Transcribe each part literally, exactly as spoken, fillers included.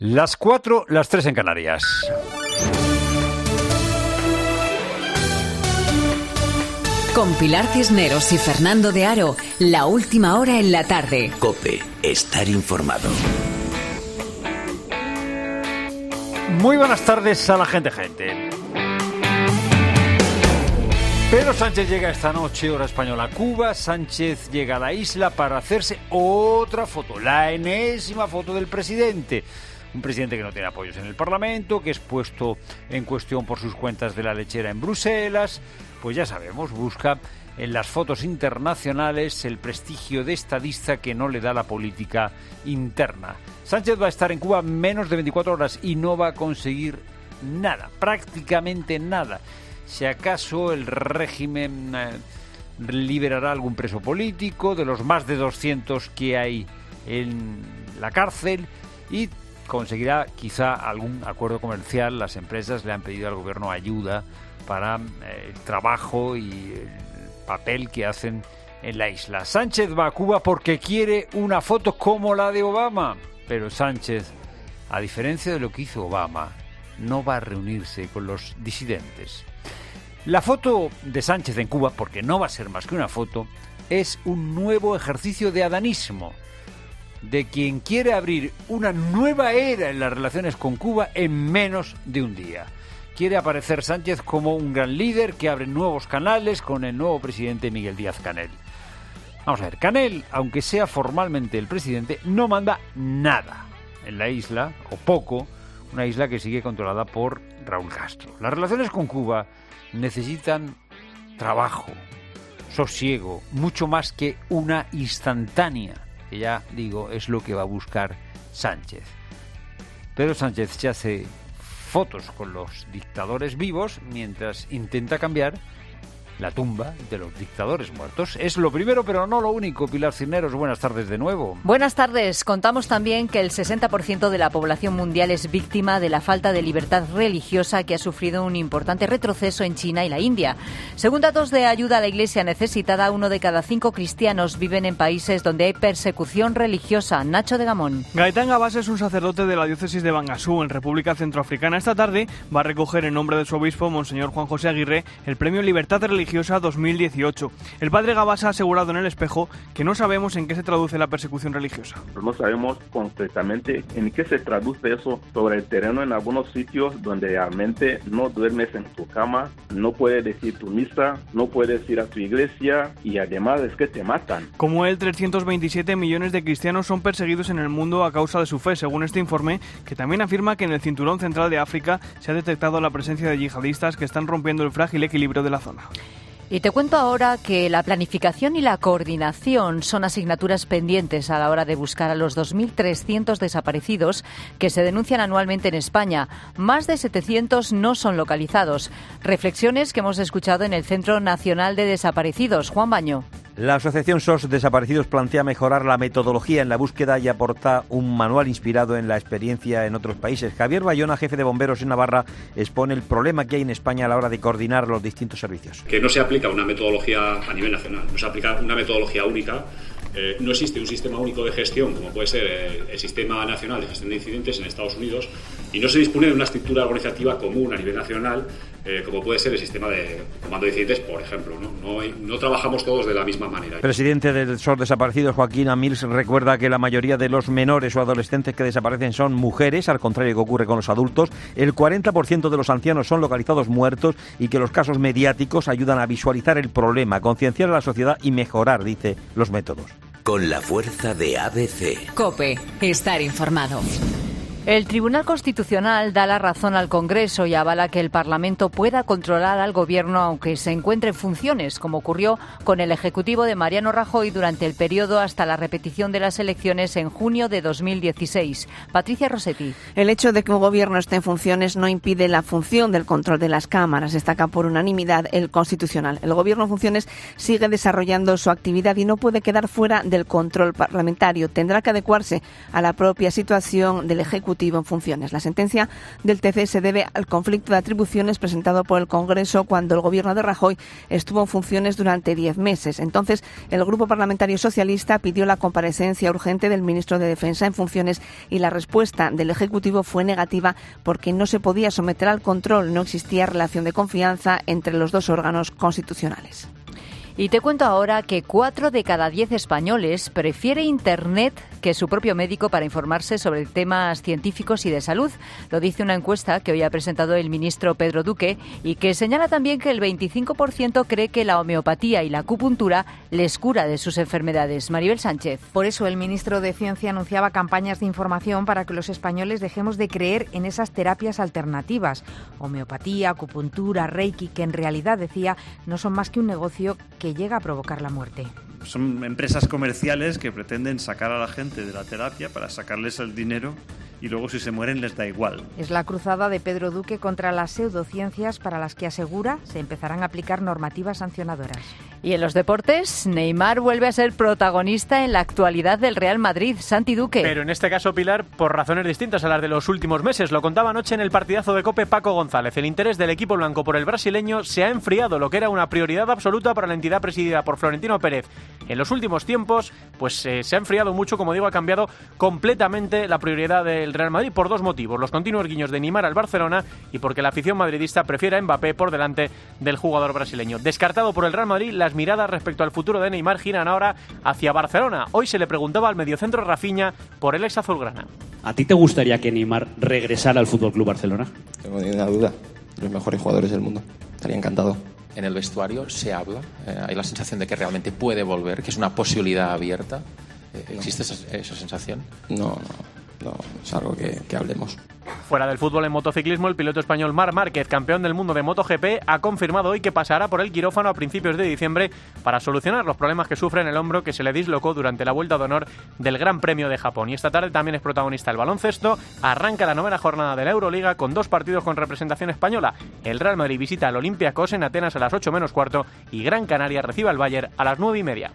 Las cuatro, las tres en Canarias. Con Pilar Cisneros y Fernando de Aro, la última hora en la tarde. COPE, estar informado. Muy buenas tardes a la gente, gente. Pedro Sánchez llega esta noche, hora española, a Cuba. Sánchez llega a la isla para hacerse otra foto, la enésima foto del presidente. Un presidente que no tiene apoyos en el Parlamento, que es puesto en cuestión por sus cuentas de la lechera en Bruselas. Pues ya sabemos, busca en las fotos internacionales el prestigio de estadista que no le da la política interna. Sánchez va a estar en Cuba menos de veinticuatro horas y no va a conseguir nada, prácticamente nada. Si acaso el régimen eh, liberará algún preso político de los más de doscientos que hay en la cárcel y conseguirá quizá algún acuerdo comercial. Las empresas le han pedido al gobierno ayuda para eh, el trabajo y el papel que hacen en la isla. Sánchez va a Cuba porque quiere una foto como la de Obama, pero Sánchez, a diferencia de lo que hizo Obama, no va a reunirse con los disidentes. La foto de Sánchez en Cuba, porque no va a ser más que una foto, es un nuevo ejercicio de adanismo, de quien quiere abrir una nueva era en las relaciones con Cuba en menos de un día. Quiere aparecer Sánchez como un gran líder que abre nuevos canales con el nuevo presidente Miguel Díaz-Canel. Vamos a ver, Canel, aunque sea formalmente el presidente, no manda nada en la isla, o poco, una isla que sigue controlada por Raúl Castro. Las relaciones con Cuba necesitan trabajo, sosiego, mucho más que una instantánea, que ya digo, es lo que va a buscar Sánchez. Pedro Sánchez se hace fotos con los dictadores vivos mientras intenta cambiar la tumba de los dictadores muertos. Es lo primero, pero no lo único. Pilar Cisneros, buenas tardes de nuevo. Buenas tardes. Contamos también que el sesenta por ciento de la población mundial es víctima de la falta de libertad religiosa que ha sufrido un importante retroceso en China y la India. Según datos de ayuda a la Iglesia necesitada, uno de cada cinco cristianos viven en países donde hay persecución religiosa. Nacho de Gamón. Gaitán Gabás es un sacerdote de la diócesis de Bangasú, en República Centroafricana. Esta tarde va a recoger en nombre de su obispo, Monseñor Juan José Aguirre, el premio Libertad Religiosa dos mil dieciocho. El padre Gabás ha asegurado en El Espejo que no sabemos en qué se traduce la persecución religiosa. No sabemos concretamente en qué se traduce eso sobre el terreno en algunos sitios donde realmente no duermes en tu cama, no puedes decir tu misa, no puedes ir a tu iglesia y además es que te matan. Como él, trescientos veintisiete millones de cristianos son perseguidos en el mundo a causa de su fe, según este informe, que también afirma que en el cinturón central de África se ha detectado la presencia de yihadistas que están rompiendo el frágil equilibrio de la zona. Y te cuento ahora que la planificación y la coordinación son asignaturas pendientes a la hora de buscar a los dos mil trescientos desaparecidos que se denuncian anualmente en España. Más de setecientos no son localizados. Reflexiones que hemos escuchado en el Centro Nacional de Desaparecidos. Juan Baño. La asociación S O S Desaparecidos plantea mejorar la metodología en la búsqueda y aporta un manual inspirado en la experiencia en otros países. Javier Bayona, jefe de bomberos en Navarra, expone el problema que hay en España a la hora de coordinar los distintos servicios. Que no se aplica una metodología a nivel nacional, no se aplica una metodología única. Eh, no existe un sistema único de gestión como puede ser el, el Sistema Nacional de Gestión de Incidentes en Estados Unidos, y no se dispone de una estructura organizativa común a nivel nacional eh, como puede ser el sistema de comando de incidentes, por ejemplo. No, no, no trabajamos todos de la misma manera. El presidente del S O S Desaparecidos, Joaquín Amils, recuerda que la mayoría de los menores o adolescentes que desaparecen son mujeres, al contrario que ocurre con los adultos. El cuarenta por ciento de los ancianos son localizados muertos y que los casos mediáticos ayudan a visualizar el problema, concienciar a la sociedad y mejorar, dice, los métodos. Con la fuerza de A B C. COPE, estar informado. El Tribunal Constitucional da la razón al Congreso y avala que el Parlamento pueda controlar al Gobierno aunque se encuentre en funciones, como ocurrió con el Ejecutivo de Mariano Rajoy durante el periodo hasta la repetición de las elecciones en junio de dos mil dieciséis. Patricia Rossetti. El hecho de que un Gobierno esté en funciones no impide la función del control de las cámaras, destaca por unanimidad el Constitucional. El Gobierno en funciones sigue desarrollando su actividad y no puede quedar fuera del control parlamentario. Tendrá que adecuarse a la propia situación del Ejecutivo Ejecutivo en funciones. La sentencia del T C se debe al conflicto de atribuciones presentado por el Congreso cuando el gobierno de Rajoy estuvo en funciones durante diez meses. Entonces, el Grupo Parlamentario Socialista pidió la comparecencia urgente del ministro de Defensa en funciones y la respuesta del Ejecutivo fue negativa porque no se podía someter al control, no existía relación de confianza entre los dos órganos constitucionales. Y te cuento ahora que cuatro de cada diez españoles prefiere Internet que su propio médico para informarse sobre temas científicos y de salud. Lo dice una encuesta que hoy ha presentado el ministro Pedro Duque y que señala también que el veinticinco por ciento cree que la homeopatía y la acupuntura les cura de sus enfermedades. Maribel Sánchez. Por eso el ministro de Ciencia anunciaba campañas de información para que los españoles dejemos de creer en esas terapias alternativas. Homeopatía, acupuntura, reiki, que en realidad, decía, no son más que un negocio que llega a provocar la muerte. Son empresas comerciales que pretenden sacar a la gente de la terapia para sacarles el dinero y luego si se mueren les da igual. Es la cruzada de Pedro Duque contra las pseudociencias para las que asegura se empezarán a aplicar normativas sancionadoras. Y en los deportes, Neymar vuelve a ser protagonista en la actualidad del Real Madrid. Santi Duque. Pero en este caso, Pilar, por razones distintas a las de los últimos meses. Lo contaba anoche en el partidazo de COPE Paco González. El interés del equipo blanco por el brasileño se ha enfriado, lo que era una prioridad absoluta para la entidad presidida por Florentino Pérez. En los últimos tiempos, pues eh, se ha enfriado mucho, como digo, ha cambiado completamente la prioridad del Real Madrid por dos motivos. Los continuos guiños de Neymar al Barcelona y porque la afición madridista prefiere a Mbappé por delante del jugador brasileño. Descartado por el Real Madrid, las miradas respecto al futuro de Neymar giran ahora hacia Barcelona. Hoy se le preguntaba al mediocentro Rafinha por el ex azulgrana. ¿A ti te gustaría que Neymar regresara al F C Barcelona? No tengo ninguna duda. Los mejores jugadores del mundo. Estaría encantado. En el vestuario se habla, eh, hay la sensación de que realmente puede volver, que es una posibilidad abierta. Eh, ¿Existe esa, esa sensación? No, no, no, es algo que, que hablemos. Fuera del fútbol, en motociclismo, el piloto español Marc Márquez, campeón del mundo de MotoGP, ha confirmado hoy que pasará por el quirófano a principios de diciembre para solucionar los problemas que sufre en el hombro que se le dislocó durante la vuelta de honor del Gran Premio de Japón. Y esta tarde también es protagonista el baloncesto. Arranca la novena jornada de la Euroliga con dos partidos con representación española. El Real Madrid visita al Olympiacos en Atenas a las ocho menos cuarto y Gran Canaria recibe al Bayern a las nueve y media.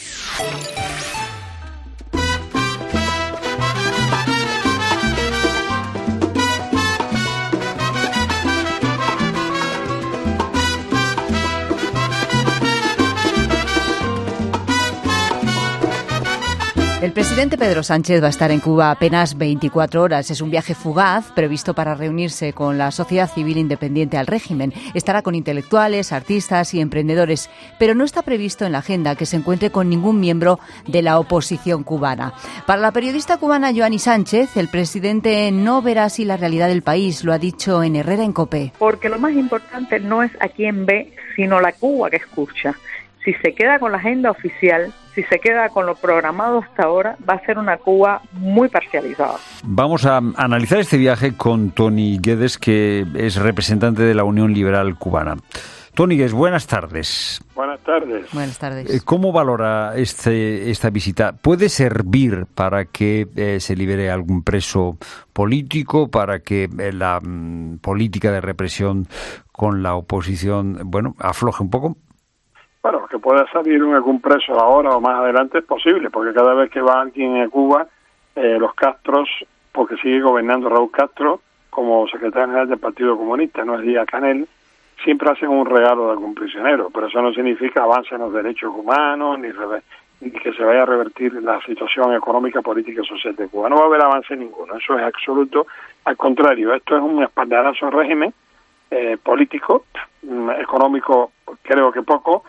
El presidente Pedro Sánchez va a estar en Cuba apenas veinticuatro horas. Es un viaje fugaz previsto para reunirse con la sociedad civil independiente al régimen. Estará con intelectuales, artistas y emprendedores, pero no está previsto en la agenda que se encuentre con ningún miembro de la oposición cubana. Para la periodista cubana Joanny Sánchez, el presidente no verá así la realidad del país, lo ha dicho en Herrera en COPE. Porque lo más importante no es a quién ve, sino la Cuba que escucha. Si se queda con la agenda oficial, si se queda con lo programado hasta ahora, va a ser una Cuba muy parcializada. Vamos a analizar este viaje con Toni Guedes, que es representante de la Unión Liberal Cubana. Toni Guedes, buenas tardes. Buenas tardes. Buenas tardes. ¿Cómo valora este, esta visita? ¿Puede servir para que eh, se libere algún preso político, para que eh, la mm, política de represión con la oposición, bueno, afloje un poco? Bueno, que pueda salir un, algún preso ahora o más adelante es posible, porque cada vez que va alguien a Cuba, eh, los Castros, porque sigue gobernando Raúl Castro como secretario general del Partido Comunista, no es Díaz-Canel, siempre hacen un regalo de algún prisionero, pero eso no significa avance en los derechos humanos, ni, reve- ni que se vaya a revertir la situación económica, política y social de Cuba. No va a haber avance ninguno, eso es absoluto. Al contrario, esto es un espaldarazo al régimen eh, político, económico creo que poco,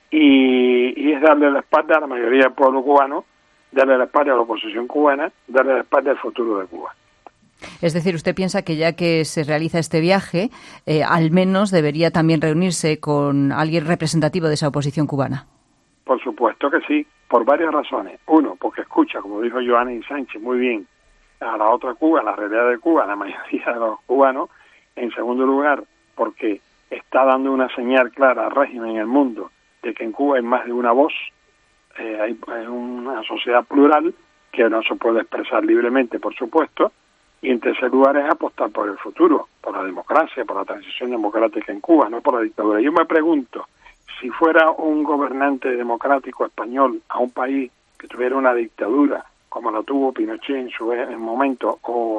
Y, y es darle la espalda a la mayoría del pueblo cubano, darle la espalda a la oposición cubana, darle la espalda al futuro de Cuba. Es decir, usted piensa que ya que se realiza este viaje, eh, al menos debería también reunirse con alguien representativo de esa oposición cubana. Por supuesto que sí, por varias razones. Uno, porque escucha, como dijo Joanny Sánchez muy bien, a la otra Cuba, a la realidad de Cuba, a la mayoría de los cubanos. En segundo lugar, porque está dando una señal clara al régimen en el mundo de que en Cuba hay más de una voz, eh, hay, hay una sociedad plural que no se puede expresar libremente, por supuesto, y en tercer lugar es apostar por el futuro, por la democracia, por la transición democrática en Cuba, no por la dictadura. Yo me pregunto, si fuera un gobernante democrático español a un país que tuviera una dictadura, como la tuvo Pinochet en su en momento, o,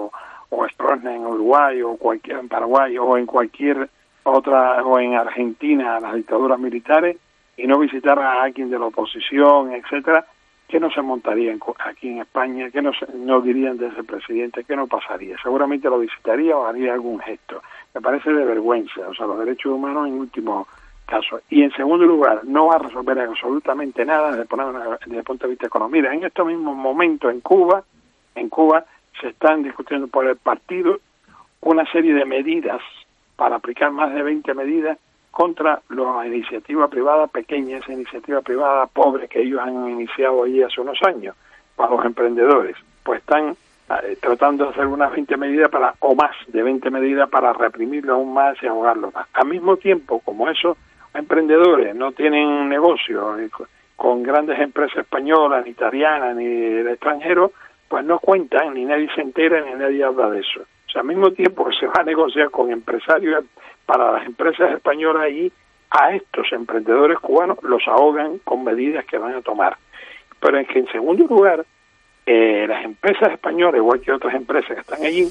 o Stroessner en Uruguay, o cualquier en Paraguay, o en cualquier otra, o en Argentina, las dictaduras militares, y no visitara a alguien de la oposición, etcétera, ¿qué no se montaría en, aquí en España? ¿Qué no, se, no dirían de ese presidente? ¿Qué no pasaría? Seguramente lo visitaría o haría algún gesto. Me parece de vergüenza, o sea, los derechos humanos en último caso. Y en segundo lugar, no va a resolver absolutamente nada desde, desde el punto de vista económico. Mira, en estos mismos momentos en Cuba, en Cuba se están discutiendo por el partido una serie de medidas para aplicar más de veinte medidas contra la iniciativa privada pequeña, esa iniciativa privada pobre que ellos han iniciado allí hace unos años, para los emprendedores. Pues están eh, tratando de hacer unas veinte medidas para, o más de veinte medidas para reprimirlo aún más y ahogarlo más. Al mismo tiempo, como esos emprendedores no tienen negocio eh, con grandes empresas españolas, ni italianas, ni del extranjero, pues no cuentan, ni nadie se entera, ni nadie habla de eso. O sea, al mismo tiempo que se va a negociar con empresarios para las empresas españolas y a estos emprendedores cubanos los ahogan con medidas que van a tomar. Pero es que en segundo lugar, eh, las empresas españolas, igual que otras empresas que están allí,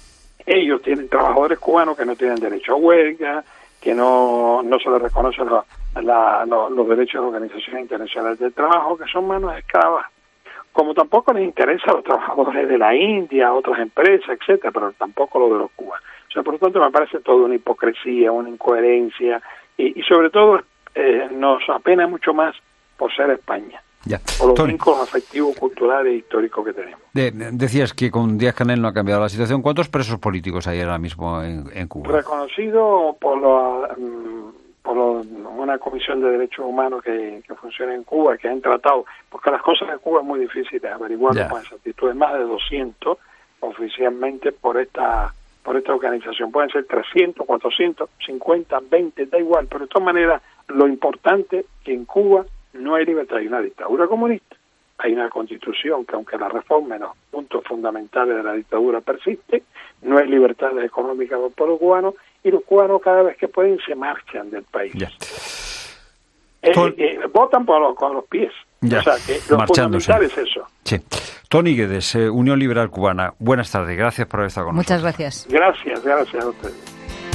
ellos tienen trabajadores cubanos que no tienen derecho a huelga, que no, no se les reconocen la, la, los, los derechos de organizaciones internacionales del trabajo, que son manos esclavas. Como tampoco les interesa a los trabajadores de la India, a otras empresas, etcétera, pero tampoco lo de los cubanos. O sea, por lo tanto, me parece todo una hipocresía, una incoherencia, y, y sobre todo eh, nos apena mucho más por ser España, ya. por los Tony, vínculos afectivos, culturales e históricos que tenemos. De, decías que con Díaz-Canel no ha cambiado la situación. ¿Cuántos presos políticos hay ahora mismo en, en Cuba? Reconocido por la... Um, por lo, una comisión de derechos humanos que, que funciona en Cuba, que han tratado, porque las cosas en Cuba es muy difícil de averiguar con exactitud, es más de doscientos oficialmente por esta por esta organización, pueden ser trescientos, cuatrocientos, cincuenta, veinte, da igual, pero de todas maneras lo importante es que en Cuba no hay libertad, hay una dictadura comunista, hay una constitución que aunque la reforme los puntos fundamentales de la dictadura persiste, no hay libertad económica para el pueblo cubano, y los cubanos cada vez que pueden se marchan del país. Eh, eh, votan por los, con los pies. Ya. O sea, que lo Marchándose. fundamental es eso. Sí. Tony Guedes, eh, Unión Liberal Cubana. Buenas tardes, gracias por haber estado con Muchas nosotros. gracias. Gracias, gracias a ustedes.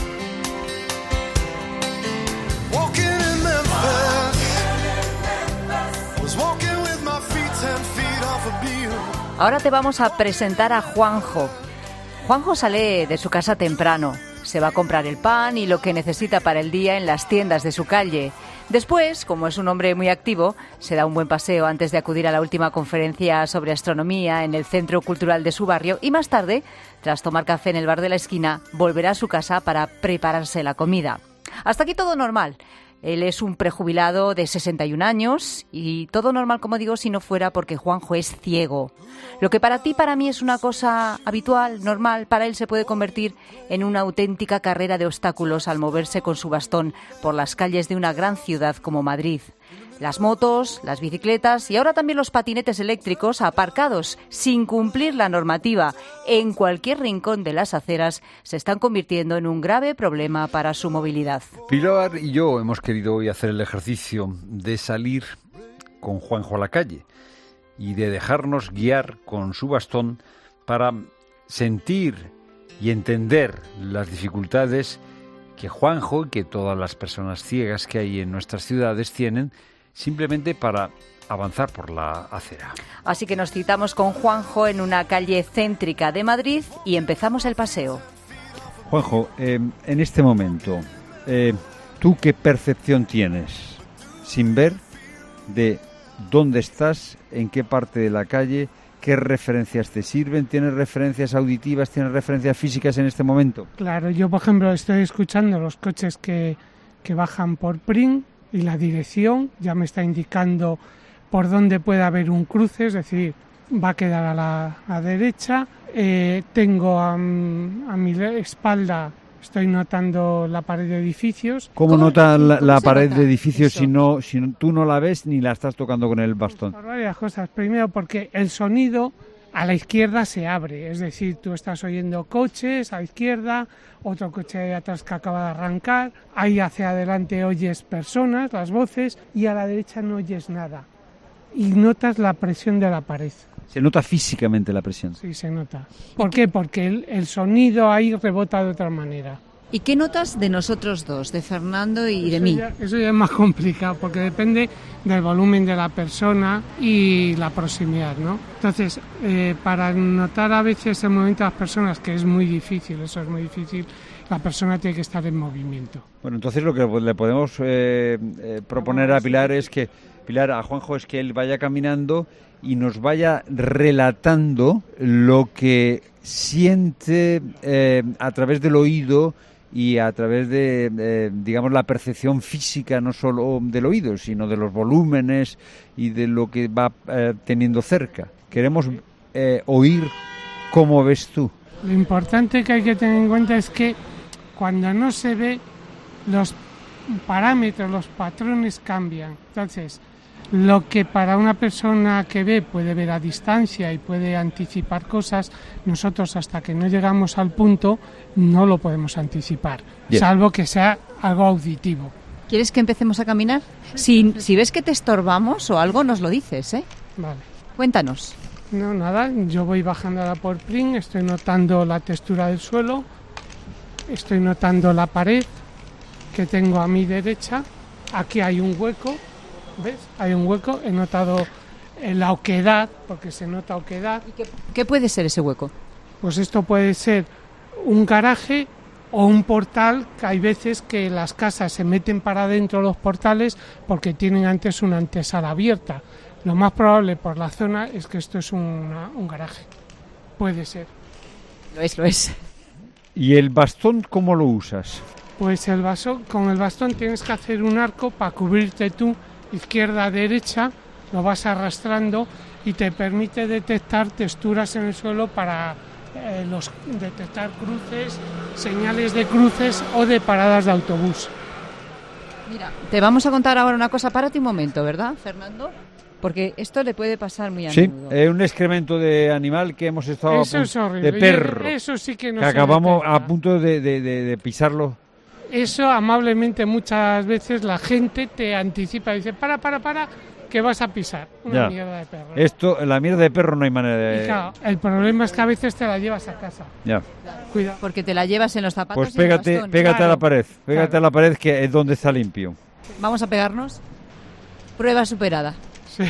Ahora te vamos a presentar a Juanjo. Juanjo sale de su casa temprano. Se va a comprar el pan y lo que necesita para el día en las tiendas de su calle. Después, como es un hombre muy activo, se da un buen paseo antes de acudir a la última conferencia sobre astronomía en el Centro Cultural de su barrio y más tarde, tras tomar café en el bar de la esquina, volverá a su casa para prepararse la comida. Hasta aquí todo normal. Él es un prejubilado de sesenta y un años y todo normal, como digo, si no fuera porque Juanjo es ciego. Lo que para ti, para mí es una cosa habitual, normal, para él se puede convertir en una auténtica carrera de obstáculos al moverse con su bastón por las calles de una gran ciudad como Madrid. Las motos, las bicicletas y ahora también los patinetes eléctricos aparcados sin cumplir la normativa en cualquier rincón de las aceras se están convirtiendo en un grave problema para su movilidad. Pilar y yo hemos querido hoy hacer el ejercicio de salir con Juanjo a la calle y de dejarnos guiar con su bastón para sentir y entender las dificultades que Juanjo y que todas las personas ciegas que hay en nuestras ciudades tienen simplemente para avanzar por la acera. Así que nos citamos con Juanjo en una calle céntrica de Madrid y empezamos el paseo. Juanjo, eh, en este momento, eh, ¿tú qué percepción tienes, sin ver, de dónde estás, en qué parte de la calle, qué referencias te sirven? ¿Tienes referencias auditivas, tienes referencias físicas en este momento? Claro, yo por ejemplo estoy escuchando los coches que, que bajan por Prim, y la dirección ya me está indicando por dónde puede haber un cruce, es decir, va a quedar a la a derecha. Eh, tengo a, a mi espalda, estoy notando la pared de edificios. ¿Cómo, ¿Cómo nota la, la pared nota? de edificios si, no, si tú no la ves ni la estás tocando con el bastón? Por varias cosas. Primero porque el sonido a la izquierda se abre, es decir, tú estás oyendo coches a la izquierda, otro coche de atrás que acaba de arrancar, ahí hacia adelante oyes personas, las voces, y a la derecha no oyes nada. Y notas la presión de la pared. Se nota físicamente la presión. Sí, se nota. ¿Por qué? Porque el, el sonido ahí rebota de otra manera. ¿Y qué notas de nosotros dos, de Fernando y de Eso mí? Ya, eso ya es más complicado, porque depende del volumen de la persona y la proximidad, ¿no? Entonces, eh, para notar a veces el movimiento de las personas, que es muy difícil, eso es muy difícil, la persona tiene que estar en movimiento. Bueno, entonces lo que le podemos eh, eh, proponer a Pilar es que, Pilar, a Juanjo, es que él vaya caminando y nos vaya relatando lo que siente eh, a través del oído y a través de, eh, digamos, la percepción física, no solo del oído, sino de los volúmenes y de lo que va eh, teniendo cerca. Queremos eh, oír cómo ves tú. Lo importante que hay que tener en cuenta es que cuando no se ve, los parámetros, los patrones cambian. Entonces, lo que para una persona que ve puede ver a distancia y puede anticipar cosas, nosotros hasta que no llegamos al punto no lo podemos anticipar, Bien. salvo que sea algo auditivo. ¿Quieres que empecemos a caminar? Si, si ves que te estorbamos o algo, nos lo dices, ¿eh? Vale. Cuéntanos. No, nada, yo voy bajando ahora por Pring, estoy notando la textura del suelo, estoy notando la pared que tengo a mi derecha, aquí hay un hueco. ¿Ves? Hay un hueco, he notado la oquedad, porque se nota oquedad. ¿Y qué, qué puede ser ese hueco? Pues esto puede ser un garaje o un portal, que hay veces que las casas se meten para adentro los portales porque tienen antes una antesala abierta. Lo más probable por la zona es que esto es una, un garaje. Puede ser. Lo es, lo es. ¿Y el bastón cómo lo usas? Pues el bastón, con el bastón tienes que hacer un arco para cubrirte tú, izquierda a derecha, lo vas arrastrando y te permite detectar texturas en el suelo para eh, los, detectar cruces, señales de cruces o de paradas de autobús. Mira, te vamos a contar ahora una cosa, párate un momento, ¿verdad, Fernando? Porque esto le puede pasar muy a sí, menudo. Sí, es un excremento de animal que hemos estado eso a es horrible. de perro, eso sí que no que se acabamos detecta. a punto de, de, de, de pisarlo. Eso amablemente muchas veces la gente te anticipa y dice, para, para, para, que vas a pisar una ya. mierda de perro. Esto, la mierda de perro no hay manera de... Y claro, el problema es que a veces te la llevas a casa. Ya. Cuidado. Porque te la llevas en los zapatos Pues y en el pégate, bastón. pégate Claro, a la pared, pégate claro. a la pared que es donde está limpio. Vamos a pegarnos. Prueba superada. Sí.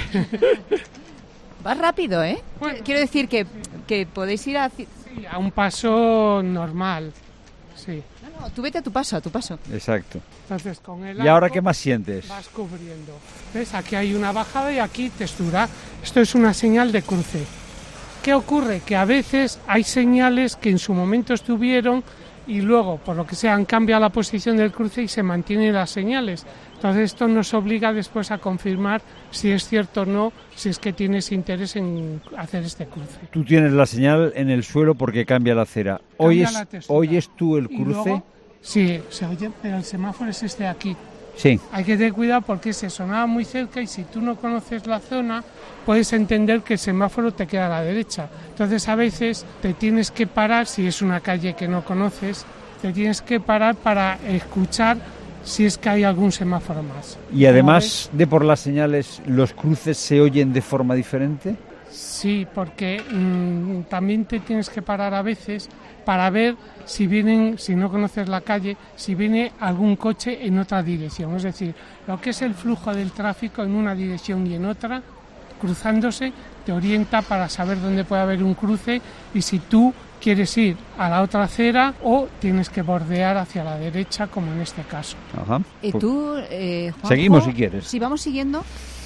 Vas rápido, ¿eh? Bueno. Quiero decir que, que podéis ir a... Sí, a un paso normal, sí. No, no, tú vete a tu paso, a tu paso. Exacto. Entonces, con el ¿Y ahora arco qué más sientes? vas cubriendo. ¿Ves? Aquí hay una bajada y aquí textura. Esto es una señal de cruce. ¿Qué ocurre? Que a veces hay señales que en su momento estuvieron y luego, por lo que sea, han cambiado la posición del cruce y se mantienen las señales. Entonces esto nos obliga después a confirmar si es cierto o no, si es que tienes interés en hacer este cruce. Tú tienes la señal en el suelo porque cambia la acera. ¿Oyes, Cambia la textura. ¿oyes tú el Y cruce? luego, sí, se oye, pero el semáforo es este de aquí. Sí. Hay que tener cuidado porque se sonaba muy cerca y si tú no conoces la zona, puedes entender que el semáforo te queda a la derecha. Entonces a veces te tienes que parar, si es una calle que no conoces, te tienes que parar para escuchar si es que hay algún semáforo más. Y además de por las señales, ¿los cruces se oyen de forma diferente? Sí, porque mmm, también te tienes que parar a veces para ver si vienen, si no conoces la calle, si viene algún coche en otra dirección. Es decir, lo que es el flujo del tráfico en una dirección y en otra, cruzándose, te orienta para saber dónde puede haber un cruce y si tú quieres ir a la otra acera o tienes que bordear hacia la derecha, como en este caso. Ajá. ¿Y tú, eh, Juanjo? Seguimos si quieres. Si vamos siguiendo,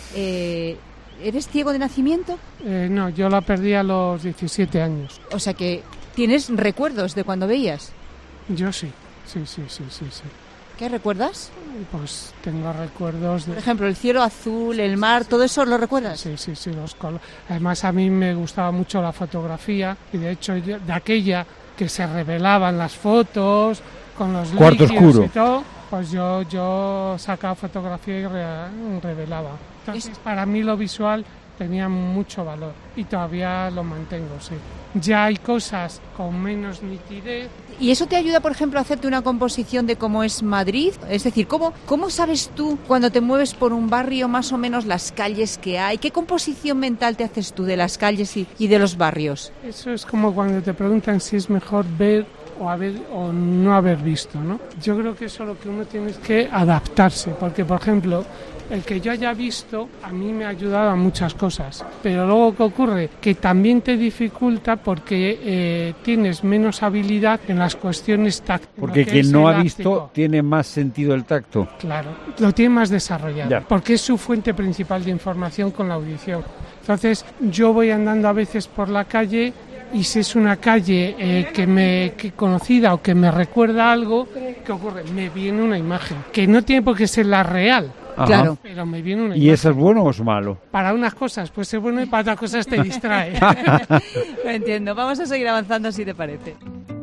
eh, ¿eres ciego de nacimiento? Eh, no, yo la perdí a los diecisiete años. O sea que tienes recuerdos de cuando veías. Yo sí, sí, sí, sí, sí, sí. ¿Qué recuerdas? Pues tengo recuerdos de... Por ejemplo, el cielo azul, el mar, ¿todo eso lo recuerdas? Sí, sí, sí. Los col... Además, a mí me gustaba mucho la fotografía y, de hecho, yo, de aquella que se revelaban las fotos con los cuarto oscuro y todo, pues yo, yo sacaba fotografía y re... revelaba. Entonces, es... para mí lo visual tenían mucho valor y todavía lo mantengo, sí. Ya hay cosas con menos nitidez. ¿Y eso te ayuda, por ejemplo, a hacerte una composición de cómo es Madrid? Es decir, ¿cómo, cómo sabes tú, cuando te mueves por un barrio, más o menos las calles que hay? ¿Qué composición mental te haces tú de las calles y, y de los barrios? Eso es como cuando te preguntan si es mejor ver o haber o no haber visto, ¿no? Yo creo que eso lo que uno tiene es que adaptarse, porque, por ejemplo, el que yo haya visto a mí me ha ayudado a muchas cosas, pero luego ¿qué ocurre? Que también te dificulta porque eh, tienes menos habilidad en las cuestiones tácticas. Porque quien no ha visto tiene más sentido el tacto. Claro, lo tiene más desarrollado, ya. Porque es su fuente principal de información con la audición. Entonces yo voy andando a veces por la calle y si es una calle eh, que me que conocida o que me recuerda algo, ¿qué ocurre? Me viene una imagen, que no tiene por qué ser la real. Ajá. Claro. Pero me viene una ¿Y eso es bueno o es malo? Para unas cosas puede ser bueno y para otras cosas te distrae. Lo entiendo. Vamos a seguir avanzando si te parece.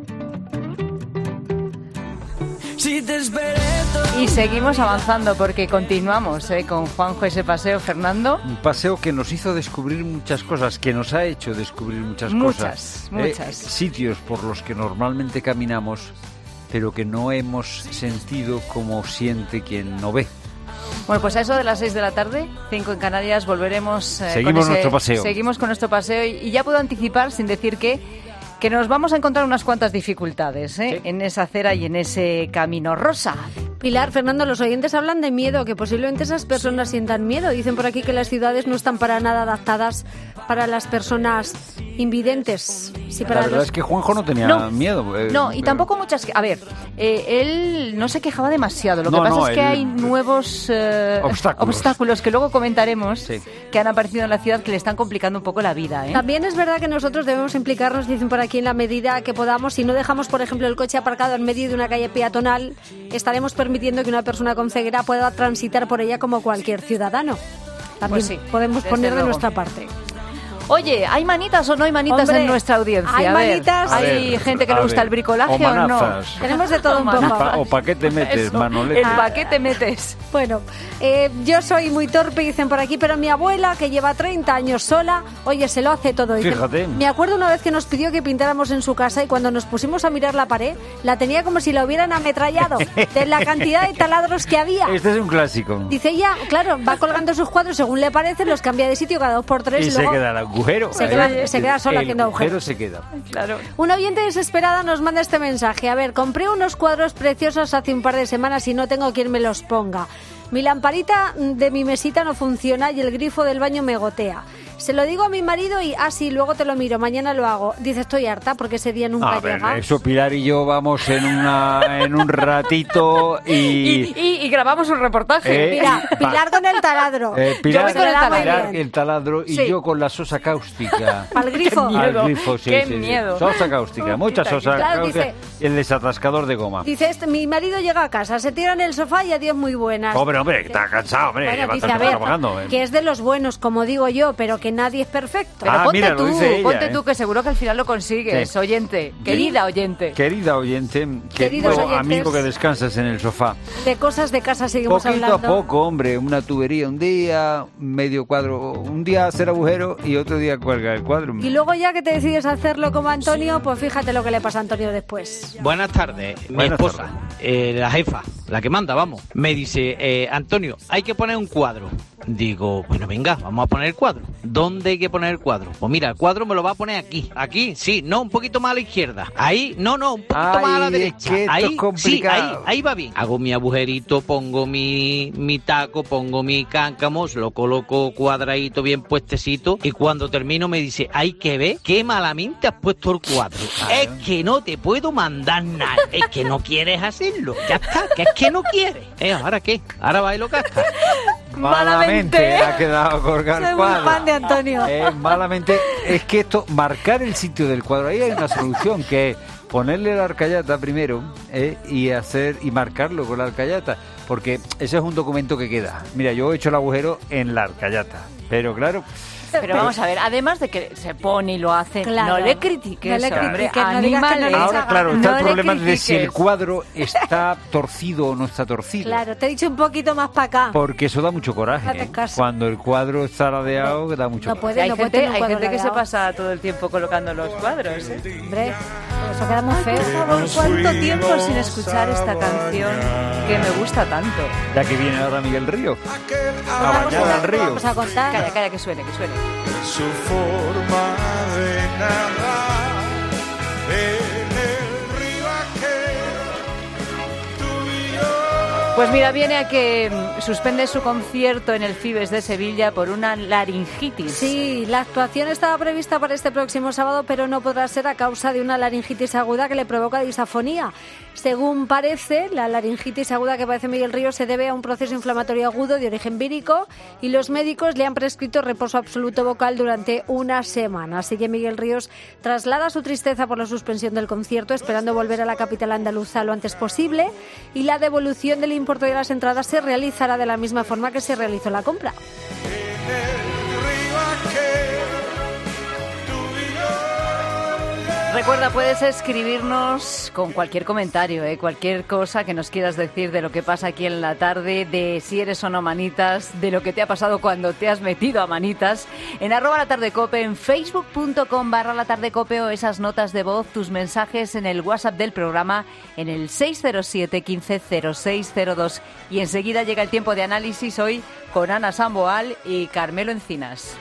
Y seguimos avanzando porque continuamos ¿eh? con Juanjo ese paseo, Fernando. Un paseo que nos hizo descubrir muchas cosas, que nos ha hecho descubrir muchas, muchas cosas. Muchas, muchas. Eh, sitios por los que normalmente caminamos, pero que no hemos sentido como siente quien no ve. Bueno, pues a eso de las seis de la tarde, cinco en Canarias, volveremos... Eh, seguimos con ese, nuestro paseo. Seguimos con nuestro paseo y, y ya puedo anticipar, sin decir que, que nos vamos a encontrar unas cuantas dificultades ¿eh? sí. en esa acera y en ese camino. Rosa. Pilar, Fernando, los oyentes hablan de miedo, que posiblemente esas personas sientan miedo. Dicen por aquí que las ciudades no están para nada adaptadas para las personas invidentes. Sí, para la verdad los... es que Juanjo no tenía no, miedo. Eh, no, y tampoco muchas... A ver, eh, él no se quejaba demasiado. Lo que no, pasa no, es que el... hay nuevos eh, obstáculos. obstáculos que luego comentaremos sí. que han aparecido en la ciudad que le están complicando un poco la vida. ¿eh? También es verdad que nosotros debemos implicarnos, dicen por aquí, en la medida que podamos. Si no dejamos, por ejemplo, el coche aparcado en medio de una calle peatonal, estaremos permitiendo que una persona con ceguera pueda transitar por ella como cualquier ciudadano. También pues sí, podemos poner luego. de nuestra parte. Oye, ¿hay manitas o no hay manitas Hombre, en nuestra audiencia? Hay a ver, manitas. ¿hay ver, gente que le gusta ver. el bricolaje o, o no? Tenemos de todo un poco. Pa, ¿O para qué te metes, Eso, Manolete? ¿En para qué te metes? Bueno, eh, yo soy muy torpe, dicen por aquí, pero mi abuela, que lleva treinta años sola, oye, se lo hace todo. Dicen, fíjate. Me acuerdo una vez que nos pidió que pintáramos en su casa y cuando nos pusimos a mirar la pared, la tenía como si la hubieran ametrallado de la cantidad de taladros que había. Este es un clásico. Dice ella, claro, va colgando sus cuadros según le parece, los cambia de sitio cada dos por tres. Y, y se luego queda el agujero. Se queda, se queda sola el haciendo agujeros. se queda. Claro. Una oyente desesperada nos manda este mensaje. A ver, compré unos cuadros preciosos hace un par de semanas y no tengo quien me los ponga. Mi lamparita de mi mesita no funciona y el grifo del baño me gotea. Se lo digo a mi marido y, ah, sí, luego te lo miro, mañana lo hago. Dice, estoy harta porque ese día nunca a llega. Ver, eso Pilar y yo vamos en una en un ratito y... Y, y, y grabamos un reportaje. Eh, Mira, Pilar con el taladro. Eh, Pilar, con el taladro. Pilar el taladro y sí. yo con la sosa cáustica. Al grifo. Qué miedo. Al grifo, sí, Qué sí, sí. miedo. Sosa cáustica, mucha sosa claro, cáustica. dice, el desatascador de goma. Dice, este, mi marido llega a casa, se tira en el sofá y adiós muy buenas. Hombre, hombre, que está cansado, hombre. Bueno, va dice, a a ver, trabajando, eh. que es de los buenos, como digo yo, pero que nadie es perfecto. Pero Ah, ponte mira, lo tú, dice ella, ponte ¿eh? tú, que seguro que al final lo consigues, Sí. oyente, querida oyente. Querida oyente, Queridos querido oyentes. amigo que descansas en el sofá. De cosas de casa seguimos Poquito hablando. a poco, hombre, una tubería un día, medio cuadro, un día hacer agujero y otro día cuelga el cuadro. Y luego ya que te decides hacerlo como Antonio, pues fíjate lo que le pasa a Antonio después. Buenas tardes, mi Buenas esposa, tardes. eh, la jefa, la que manda, vamos, me dice, eh, Antonio, hay que poner un cuadro. Digo, bueno, venga, vamos a poner el cuadro. ¿Dónde hay que poner el cuadro? Pues mira, el cuadro me lo va a poner aquí. Aquí, sí, no, un poquito más a la izquierda. Ahí, no, no, un poquito Ay, más a la es derecha. que esto Ahí, es sí, complicado. ahí, ahí va bien. Hago mi agujerito, pongo mi, mi taco, pongo mi cáncamo, lo coloco cuadradito, bien puestecito. Y cuando termino me dice, hay que ver qué malamente has puesto el cuadro. Claro. Es que no te puedo mandar nada. Es que no quieres hacerlo. Ya está, que es que no quieres. Eh, ¿ahora qué? Ahora bailo casca. Malamente ha quedado colgar Soy el muy cuadro. fan de Antonio. Eh, malamente, es que esto, marcar el sitio del cuadro, ahí hay una solución que es ponerle la arcayata primero eh, y hacer y marcarlo con la arcayata, porque ese es un documento que queda. Mira, yo he hecho el agujero en la arcayata, pero claro, Pero vamos a ver, además de que se pone y lo hace, Claro. no le critiques, No le hombre, critiques, no digas que no le Ahora, claro, está No el le problema de si el critiques. cuadro está torcido o no está torcido. Claro, te he dicho un poquito más para acá. Porque eso da mucho coraje. Hazte ¿eh? caso. Cuando el cuadro está ladeado, da mucho No coraje. puede, hay no puede gente, tener un hay cuadro gente que se ladeado. pasa todo el tiempo colocando los cuadros, ¿eh? Hombre, eso queda muy feo. ¿Cuánto tiempo sin escuchar esta canción que me gusta tanto? Ya que viene ahora Miguel Río. A bañar al río. Vamos a contar. Calla, calla, que suene, que suene. Su forma de nadar en el río aquel, tú y yo. Pues mira, viene a que mm, suspende su concierto en el Fibes de Sevilla por una laringitis. Sí, la actuación estaba prevista para este próximo sábado, pero no podrá ser a causa de una laringitis aguda que le provoca disafonía. Según parece, la laringitis aguda que padece Miguel Ríos se debe a un proceso inflamatorio agudo de origen vírico y los médicos le han prescrito reposo absoluto vocal durante una semana. Así que Miguel Ríos traslada su tristeza por la suspensión del concierto, esperando volver a la capital andaluza lo antes posible, y la devolución del importe de las entradas se realizará de la misma forma que se realizó la compra. Recuerda, puedes escribirnos con cualquier comentario, ¿eh? Cualquier cosa que nos quieras decir de lo que pasa aquí en la tarde, de si eres o no Manitas, de lo que te ha pasado cuando te has metido a Manitas, en arroba la tarde cope, en facebook punto com barra la tarde cope, o esas notas de voz, tus mensajes en el WhatsApp del programa en el seis cero siete, quince, cero seis cero dos. Y enseguida llega el tiempo de análisis hoy con Ana Samboal y Carmelo Encinas.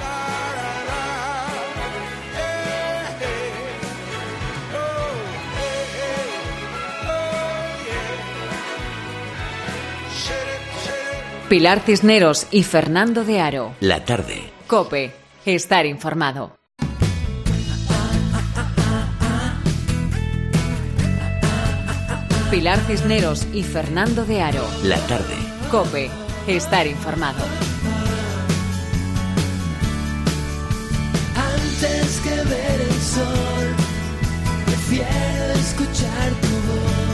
Pilar Cisneros y Fernando de Aro. La tarde. COPE. Estar informado. Pilar Cisneros y Fernando de Aro. La tarde. COPE. Estar informado. Antes que ver el sol, prefiero escuchar tu voz.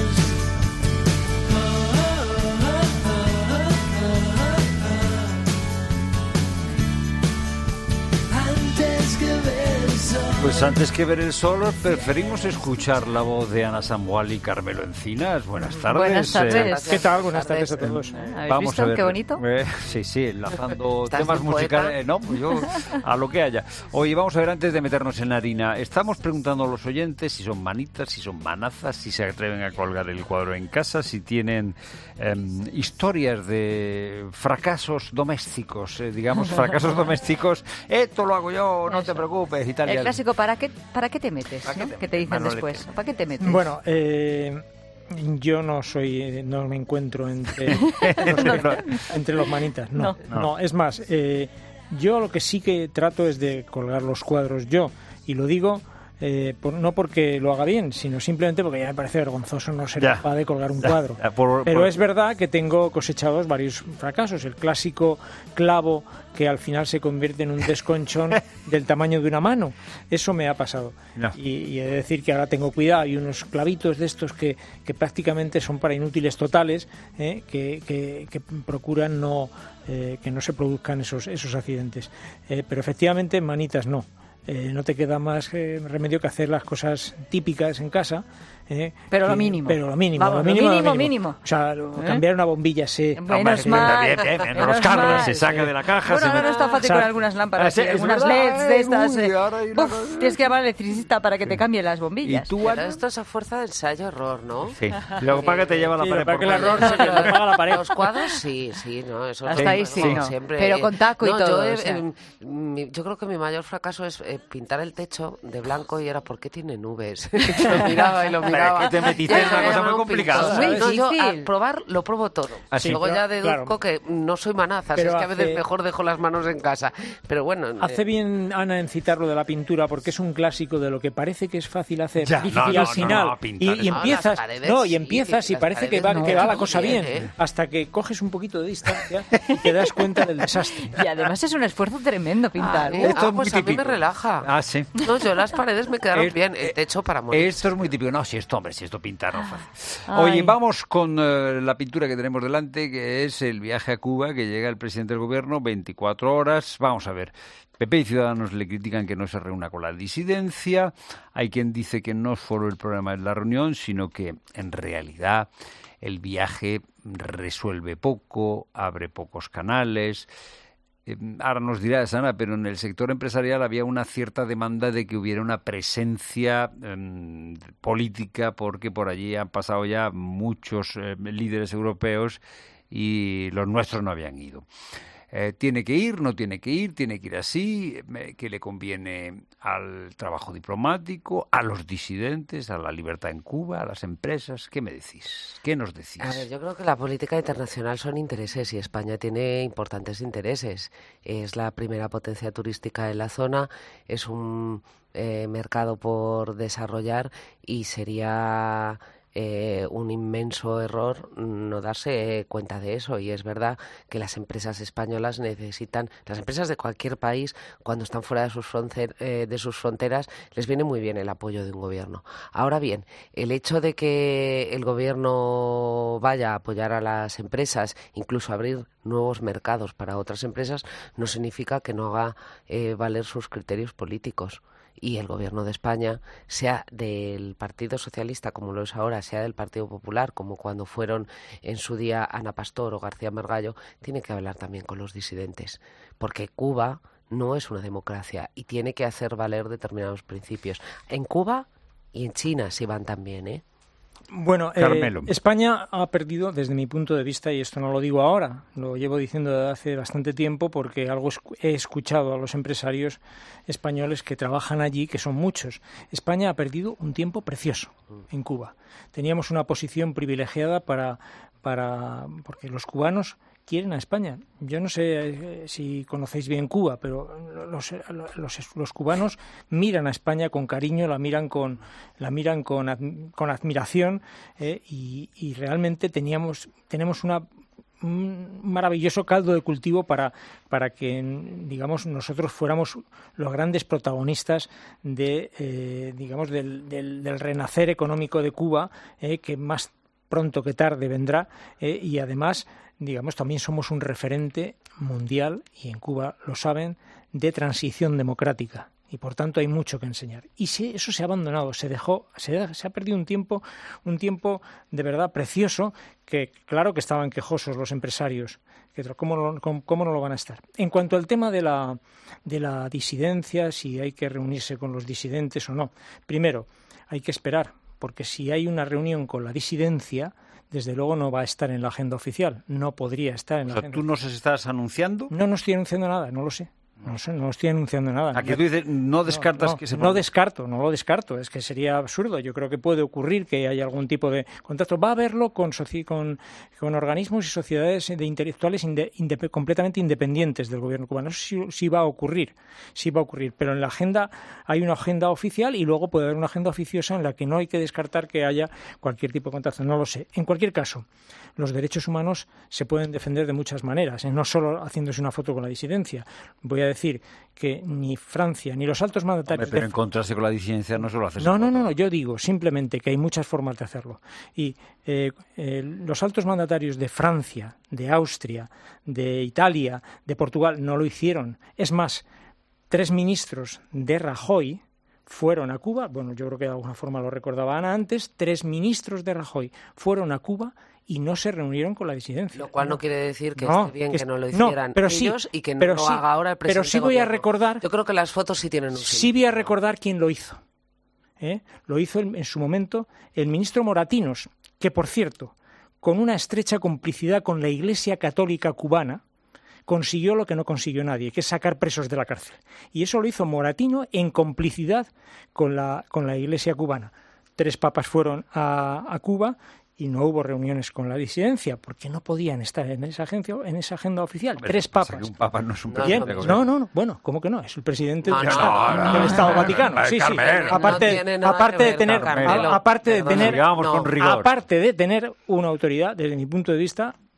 Antes que ver el sol. Pues antes que ver el sol, preferimos escuchar la voz de Ana Samboal y Carmelo Encinas. Buenas tardes. Buenas tardes. Eh, ¿Qué tal? Buenas tardes a todos. ¿Habéis Vamos visto a ver. qué bonito? Eh, sí, sí, enlazando ¿Estás temas un poeta? musicales. Eh, no, pues yo a lo que haya. Oye, vamos a ver, antes de meternos en harina, estamos preguntando a los oyentes si son manitas, si son manazas, si se atreven a colgar el cuadro en casa, si tienen eh, historias de fracasos domésticos, eh, digamos, fracasos domésticos. Esto lo hago yo, no te preocupes y tal. y El al- clásico, ¿para qué, para qué te metes? ¿Para qué ¿no? te- Que te dicen Manolete. después. ¿Para qué te metes? Bueno, eh, yo no soy, no me encuentro entre los, entre los manitas, no, No. no. Es más, eh, yo lo que sí que trato es de colgar los cuadros yo, y lo digo eh, por- no porque lo haga bien, sino simplemente porque ya me parece vergonzoso no ser Ya. capaz de colgar un Ya, cuadro. ya, por- Pero por- es verdad que tengo cosechados varios fracasos. El clásico clavo que al final se convierte en un desconchón del tamaño de una mano. Eso me ha pasado. No. Y, y he de decir que ahora tengo cuidado. Hay unos clavitos de estos que, que prácticamente son para inútiles totales, ¿eh? que, que- que procuran no eh, que no se produzcan esos, esos accidentes. Eh, pero efectivamente, manitas no. Eh, no te queda más eh, remedio que hacer las cosas típicas en casa. eh, Pero lo que- mínimo. Pero lo mínimo. Vamos, lo lo mínimo, mínimo, mínimo. O sea, lo- ¿Eh? cambiar una bombilla, sí. Menos mal. Bien, bien, bien, Menos los carros mal. se saca de la caja. Bueno, se ahora no mete- está fácil O sea, con algunas lámparas, ah, sí, y es algunas verdad. L E Ds de Ay, estas. uy, eh. ahora hay una Uf, cosa- tienes que llamar al electricista para que te cambie las bombillas. ¿Y tú, Pero esto es a fuerza de ensayo-error, ¿no? Sí. Y luego para que te lleva la Sí, pared lo para por que el medio. error se te paga la pared. Los cuadros sí, sí, no, eso Hasta es ahí lo sí, mejor no. siempre. Pero con taco y No, todo, Yo, he- o sea. em, mi- yo creo que mi mayor fracaso es eh, pintar el techo de blanco y era ¿por qué tiene nubes? lo miraba y lo Pero miraba. es que te metiste en una Ya, cosa ya, muy un complicada, pintor. ¿sabes? No, yo Difícil. a probar lo pruebo todo. Ah, sí. Luego Pero, ya deduzco claro. que no soy manazas, Pero es que a veces hace- mejor dejo las manos en casa. Pero bueno, Hace eh, bien, Ana, en citar lo de la pintura, porque es un clásico de lo que parece que es fácil hacer. Ya, y, no, y no, al no, final, no, pintar y, y es- empiezas, No, las paredes no, y sí, empiezas y las parece que va, paredes que va no, la cosa muy bien, bien, ¿eh? hasta que coges un poquito de distancia y te das cuenta del desastre. Y además es un esfuerzo tremendo pintar. ah, ¿eh? Esto ah, es muy pues a mí me típico. relaja. Borja. Ah, sí. No, yo las paredes me quedaron Es- bien, el techo para morir. Esto es muy típico. No, si esto, hombre, si esto pintar no fácil. Ay. Oye, vamos con eh, la pintura que tenemos delante, que es el viaje a Cuba, que llega el presidente del gobierno, veinticuatro horas. Vamos a ver. P P y Ciudadanos le critican que no se reúna con la disidencia. Hay quien dice que no solo el problema es la reunión, sino que en realidad el viaje resuelve poco, abre pocos canales. Eh, ahora nos dirá Sana, pero en el sector empresarial había una cierta demanda de que hubiera una presencia eh, política, porque por allí han pasado ya muchos eh, líderes europeos y los nuestros no habían ido. Eh, tiene que ir, no tiene que ir, tiene que ir así, eh, que le conviene al trabajo diplomático, a los disidentes, a la libertad en Cuba, a las empresas. ¿Qué me decís? ¿Qué nos decís? A ver, yo creo que la política internacional son intereses y España tiene importantes intereses. Es la primera potencia turística en la zona, es un eh, mercado por desarrollar y sería eh, un inmenso error no darse cuenta de eso. Y es verdad que las empresas españolas necesitan, las empresas de cualquier país, cuando están fuera de sus, fronter, eh, de sus fronteras, les viene muy bien el apoyo de un gobierno. Ahora bien, el hecho de que el gobierno vaya a apoyar a las empresas, incluso abrir nuevos mercados para otras empresas, no significa que no haga eh, valer sus criterios políticos. Y el gobierno de España, sea del Partido Socialista como lo es ahora, sea del Partido Popular como cuando fueron en su día Ana Pastor o García Margallo, tiene que hablar también con los disidentes, porque Cuba no es una democracia y tiene que hacer valer determinados principios. En Cuba y en China se van también, ¿eh? Bueno, eh, España ha perdido, desde mi punto de vista, y esto no lo digo ahora, lo llevo diciendo desde hace bastante tiempo, porque algo he escuchado a los empresarios españoles que trabajan allí, que son muchos. España ha perdido un tiempo precioso en Cuba. Teníamos una posición privilegiada para, para porque los cubanos quieren a España. Yo no sé eh, si conocéis bien Cuba, pero los, los, los cubanos miran a España con cariño, la miran con la miran con, ad, con admiración eh, y, y realmente teníamos tenemos una un maravilloso caldo de cultivo para, para que, digamos, nosotros fuéramos los grandes protagonistas de, eh, digamos, del, del, del renacer económico de Cuba, eh, que más pronto que tarde vendrá, eh, y además, digamos, también somos un referente mundial, y en Cuba lo saben, de transición democrática. Y por tanto hay mucho que enseñar. Y sí, eso se ha abandonado, se dejó, se, se ha perdido un tiempo, un tiempo de verdad precioso, que claro que estaban quejosos los empresarios, que cómo, lo, cómo, cómo no lo van a estar. En cuanto al tema de la, de la disidencia, si hay que reunirse con los disidentes o no, primero hay que esperar, porque si hay una reunión con la disidencia, desde luego no va a estar en la agenda oficial, no podría estar en la o sea, agenda ¿tú oficial. nos estás anunciando? No, no estoy anunciando nada, no lo sé. No sé, no estoy anunciando nada. ¿A que tú dices, no descartas no, no, que se... No descarto, no lo descarto, es que sería absurdo. Yo creo que puede ocurrir que haya algún tipo de contacto. Va a haberlo con, con, con organismos y sociedades de intelectuales inde, inde, completamente independientes del gobierno cubano. Eso sí, sí va a ocurrir, sí va a ocurrir. Pero en la agenda hay una agenda oficial y luego puede haber una agenda oficiosa en la que no hay que descartar que haya cualquier tipo de contacto. No lo sé. En cualquier caso, los derechos humanos se pueden defender de muchas maneras, ¿eh? No solo haciéndose una foto con la disidencia. Voy a decir que ni Francia ni los altos mandatarios... Hombre, pero de... encontrarse con la disidencia no solo haces... No, no, no, no, yo digo simplemente que hay muchas formas de hacerlo. Y eh, eh, los altos mandatarios de Francia, de Austria, de Italia, de Portugal, no lo hicieron. Es más, tres ministros de Rajoy fueron a Cuba, bueno, yo creo que de alguna forma lo recordaba Ana antes, tres ministros de Rajoy fueron a Cuba y no se reunieron con la disidencia. Lo cual no, no quiere decir que no, esté bien que, que no lo hicieran no, pero ellos sí, y que no pero lo sí, haga ahora el presidente. Pero sí voy gobierno. a recordar... Yo creo que las fotos sí tienen un Sí voy a recordar quién lo hizo. ¿eh? Lo hizo en, en su momento el ministro Moratinos, que por cierto, con una estrecha complicidad con la Iglesia Católica cubana, consiguió lo que no consiguió nadie, que es sacar presos de la cárcel. Y eso lo hizo Moratino en complicidad con la, con la Iglesia cubana. Tres papas fueron a, a Cuba y no hubo reuniones con la disidencia porque no podían estar en esa agencia, en esa agenda oficial. Pero Tres papas. un papa no es un Bien, presidente. no, no, no, bueno, ¿cómo que no? Es el presidente No, del, no, Estado, no, no, del no, Estado no, Vaticano. no, Sí, sí. Carmelo, Aparte, no tiene nada aparte que de ver, tener, Carmelo. aparte de No, tener, sigamos con rigor. aparte de tener una autoridad, desde mi punto de vista,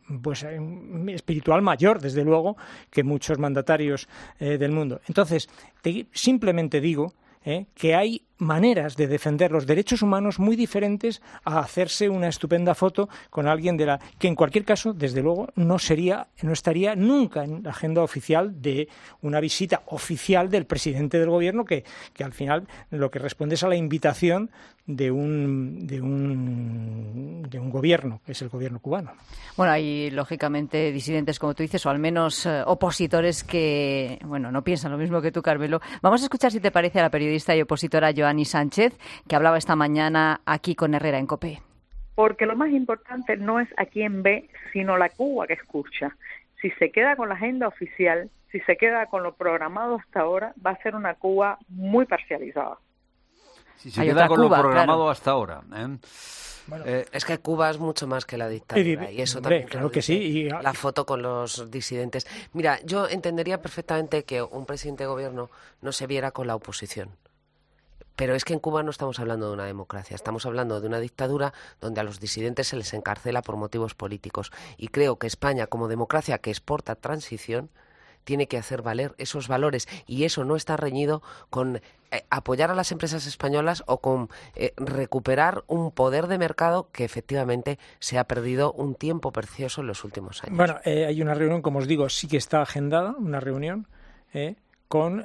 pues espiritual mayor, desde luego, que muchos mandatarios eh, del mundo. Entonces, te, simplemente digo eh, que hay maneras de defender los derechos humanos muy diferentes a hacerse una estupenda foto con alguien de la que en cualquier caso, desde luego, no sería, no estaría nunca en la agenda oficial de una visita oficial del presidente del gobierno, que, que al final lo que responde es a la invitación de un de un de un gobierno, que es el gobierno cubano. Bueno, hay lógicamente disidentes, como tú dices, o al menos eh, opositores que, bueno, no piensan lo mismo que tú, Carmelo. Vamos a escuchar, si te parece, a la periodista y opositora Joanny Sánchez, que hablaba esta mañana aquí con Herrera en COPE. Porque lo más importante no es a quién ve, sino la Cuba que escucha. Si se queda con la agenda oficial, si se queda con lo programado hasta ahora, va a ser una Cuba muy parcializada. Si se Hay queda con Cuba, lo programado claro. hasta ahora. ¿eh? Bueno, eh, es que Cuba es mucho más que la dictadura y eso hombre, también claro que sí. Y... la foto con los disidentes. Mira, yo entendería perfectamente que un presidente de gobierno no se viera con la oposición. Pero es que en Cuba no estamos hablando de una democracia, estamos hablando de una dictadura donde a los disidentes se les encarcela por motivos políticos. Y creo que España, como democracia que exporta transición, tiene que hacer valer esos valores, y eso no está reñido con eh, apoyar a las empresas españolas o con eh, recuperar un poder de mercado que efectivamente se ha perdido un tiempo precioso en los últimos años. Bueno, eh, hay una reunión, como os digo, sí que está agendada, una reunión eh, con,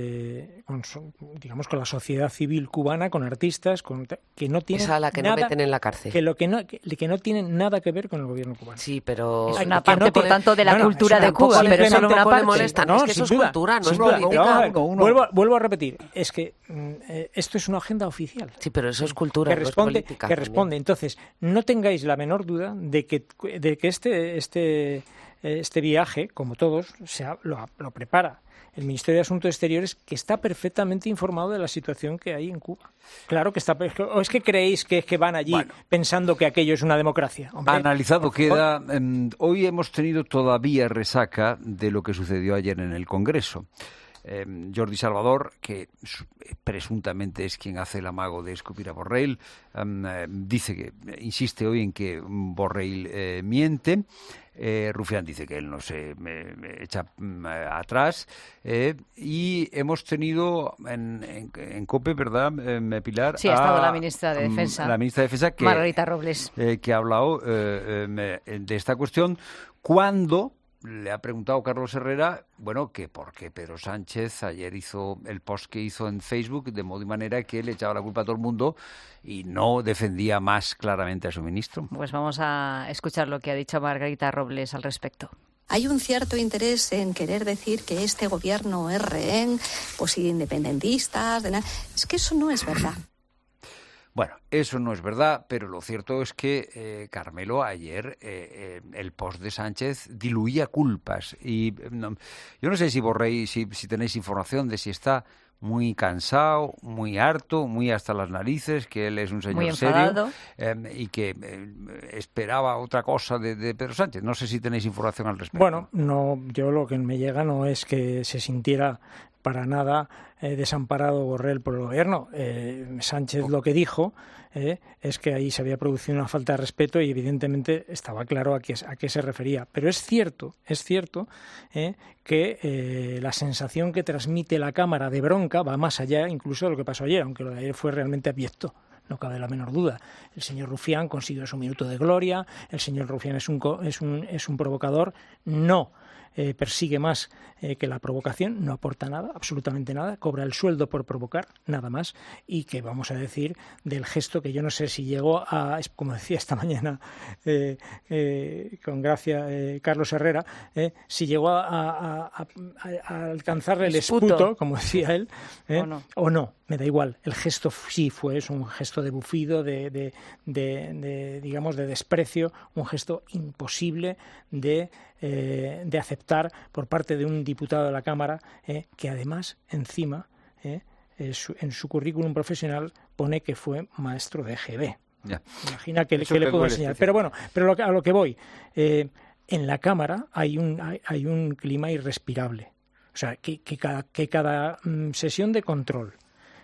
eh, con, digamos, con la sociedad civil cubana, con artistas, con, que no tienen Esa a la que nada, no meten en la cárcel. Que, lo que, no, que, que no tienen nada que ver con el gobierno cubano. Sí, pero... Es una parte, no por tanto, de la bueno, cultura de Cuba, pero eso no me molesta. No, es que eso es cultura, no es política. No, uno, vuelvo, vuelvo a repetir, es que eh, esto es una agenda oficial. Sí, pero eso es cultura, que no responde, es política. Que responde. Entonces, no tengáis la menor duda de que, de que este, este, este viaje, como todos, se ha, lo, lo prepara el Ministerio de Asuntos Exteriores, que está perfectamente informado de la situación que hay en Cuba. Claro que está. ¿O es que creéis que, que van allí bueno, pensando que aquello es una democracia? Hombre, analizado queda. Eh, hoy hemos tenido todavía resaca de lo que sucedió ayer en el Congreso. Eh, Jordi Salvador, que presuntamente es quien hace el amago de escupir a Borrell, eh, dice que insiste hoy en que Borrell eh, miente. Eh, Rufián dice que él no se me, me echa mm, atrás eh, y hemos tenido en, en, en COPE, ¿verdad, eh, Pilar? Sí, ha estado a, la ministra de Defensa, la ministra de Defensa que, Margarita Robles, eh, que ha hablado eh, eh, de esta cuestión cuando le ha preguntado Carlos Herrera, bueno, que por qué Pedro Sánchez ayer hizo el post que hizo en Facebook de modo y manera que le echaba la culpa a todo el mundo y no defendía más claramente a su ministro. Pues vamos a escuchar lo que ha dicho Margarita Robles al respecto. Hay un cierto interés en querer decir que este gobierno es rehén, pues independentistas, de nada. Es que eso no es verdad. Bueno, eso no es verdad, pero lo cierto es que, eh, Carmelo, ayer eh, eh, el post de Sánchez diluía culpas. Y no, yo no sé si Borrell, si, si tenéis información de si está muy cansado, muy harto, muy hasta las narices, que él es un señor serio eh, y que eh, esperaba otra cosa de, de Pedro Sánchez. No sé si tenéis información al respecto. Bueno, no, yo lo que me llega no es que se sintiera para nada eh, desamparado Borrell por el gobierno. Eh, Sánchez lo que dijo eh, es que ahí se había producido una falta de respeto y evidentemente estaba claro a qué, a qué se refería. Pero es cierto, es cierto eh, que eh, la sensación que transmite la Cámara de bronca va más allá incluso de lo que pasó ayer, aunque lo de ayer fue realmente abyecto. No cabe la menor duda. El señor Rufián consiguió su minuto de gloria, el señor Rufián es un, es un, es un provocador, no. Eh, persigue más eh, que la provocación, no aporta nada, absolutamente nada, cobra el sueldo por provocar, nada más, y que vamos a decir del gesto que yo no sé si llegó a, como decía esta mañana eh, eh, con gracia eh, Carlos Herrera, eh, si llegó a, a, a, a alcanzarle el esputo, esputo como decía él, eh, o, no. o no, me da igual, el gesto sí fue, es un gesto de bufido, de, de, de, de digamos, de desprecio, un gesto imposible de Eh, de aceptar por parte de un diputado de la Cámara eh, que además encima eh, eh, su, en su currículum profesional pone que fue maestro de E G B. Ya. Imagina que, que le puedo enseñar. Pero bueno, pero lo que, a lo que voy, eh, en la Cámara hay un, hay, hay un clima irrespirable. O sea, que, que cada, que cada mm, sesión de control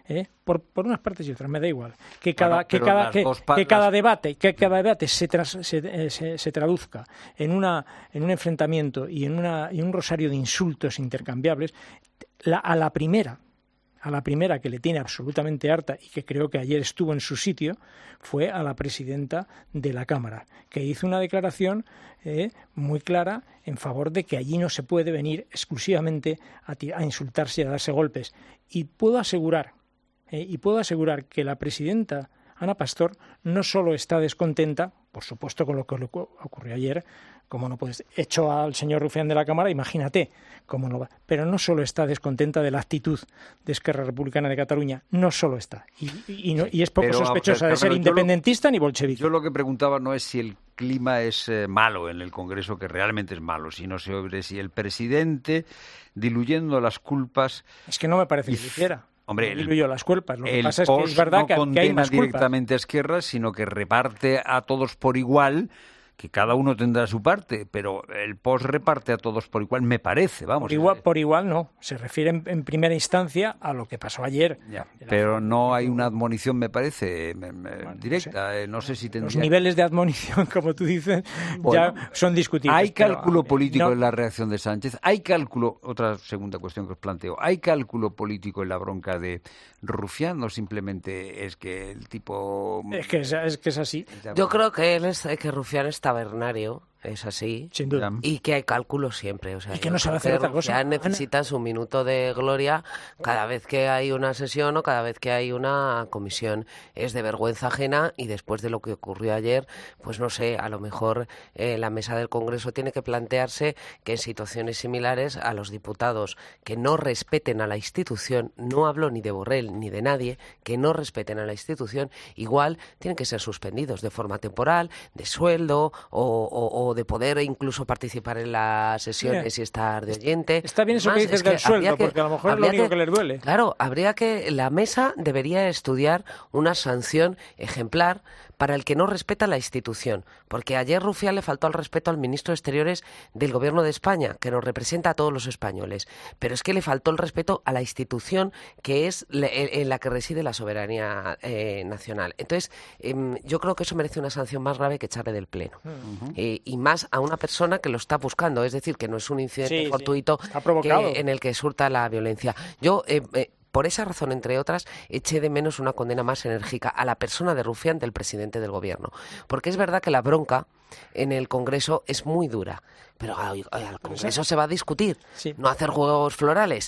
¿eh? por, por unas partes y otras, me da igual. Que cada, Bueno, que pero cada, las que, dos pa- que cada las- debate, que cada debate se, tras- se, eh, se, se traduzca en, una, en un enfrentamiento y en, una, y un rosario de insultos intercambiables, la, a la primera, a la primera que le tiene absolutamente harta y que creo que ayer estuvo en su sitio, fue a la presidenta de la Cámara, que hizo una declaración eh, muy clara en favor de que allí no se puede venir exclusivamente a, ti- a insultarse y a darse golpes. Y puedo asegurar, eh, y puedo asegurar que la presidenta Ana Pastor no solo está descontenta, por supuesto con lo que le ocu- ocurrió ayer, como no puedes, echó al señor Rufián de la Cámara, imagínate cómo no va, pero no solo está descontenta de la actitud de Esquerra Republicana de Cataluña, no solo está, y, y, y no- y es poco Pero, sospechosa de ser Carmelo, yo lo- independentista ni bolchevique. Yo lo que preguntaba no es si el clima es eh, malo en el Congreso, que realmente es malo, sino sobre si el presidente, diluyendo las culpas... Es que no me parece que lo hiciera. Hombre, No el- diluyo las culpas. Lo que el pasa es que post es verdad no que, que hay condena más culpas. directamente a Esquerra, sino que reparte a todos por igual, que cada uno tendrá su parte, pero el post reparte a todos por igual, me parece, vamos. Por igual, por igual no. Se refiere en, en primera instancia a lo que pasó ayer. Ya, pero no hay una admonición, me parece, me- me- directa. eh, No sé si Los tendría... niveles de admonición, como tú dices, Bueno, ya son discutibles. ¿Hay pero, cálculo eh, político no- en la reacción de Sánchez? ¿Hay cálculo, otra segunda cuestión que os planteo, ¿hay cálculo político en la bronca de Rufián o simplemente es que el tipo... Es que es, es que es así. Yo creo que él es, que Rufián es tabernario, es así. Sin duda. Y que hay cálculo siempre. O sea, Y que yo no sabe creo hacer que otra cosa. Rufián necesita su minuto de gloria cada vez que hay una sesión o cada vez que hay una comisión. Es de vergüenza ajena y después de lo que ocurrió ayer, pues no sé, a lo mejor eh, la mesa del Congreso tiene que plantearse que en situaciones similares a los diputados que no respeten a la institución, no hablo ni de Borrell ni de nadie, que no respeten a la institución, igual tienen que ser suspendidos de forma temporal, de sueldo o, o, o de poder incluso participar en las sesiones Mira, y estar de oyente. Está bien eso Además, que dices es que del sueldo, habría que- porque a lo mejor es lo habría único que les duele. Claro, habría que, la mesa debería estudiar una sanción ejemplar para el que no respeta la institución, porque ayer Rufián le faltó al respeto al ministro de Exteriores del Gobierno de España, que nos representa a todos los españoles, pero es que le faltó el respeto a la institución que es le- en la que reside la soberanía eh, nacional. Entonces, em, yo creo que eso merece una sanción más grave que echarle del Pleno. Eh, y más a una persona que lo está buscando, es decir, que no es un incidente Sí, sí. fortuito Ha provocado. que- en el que surta la violencia. Yo, eh, eh, por esa razón, entre otras, eché de menos una condena más enérgica a la persona de Rufián del presidente del Gobierno. Porque es verdad que la bronca en el Congreso es muy dura. Pero ay, ay, al Congreso se va a discutir, no hacer juegos florales.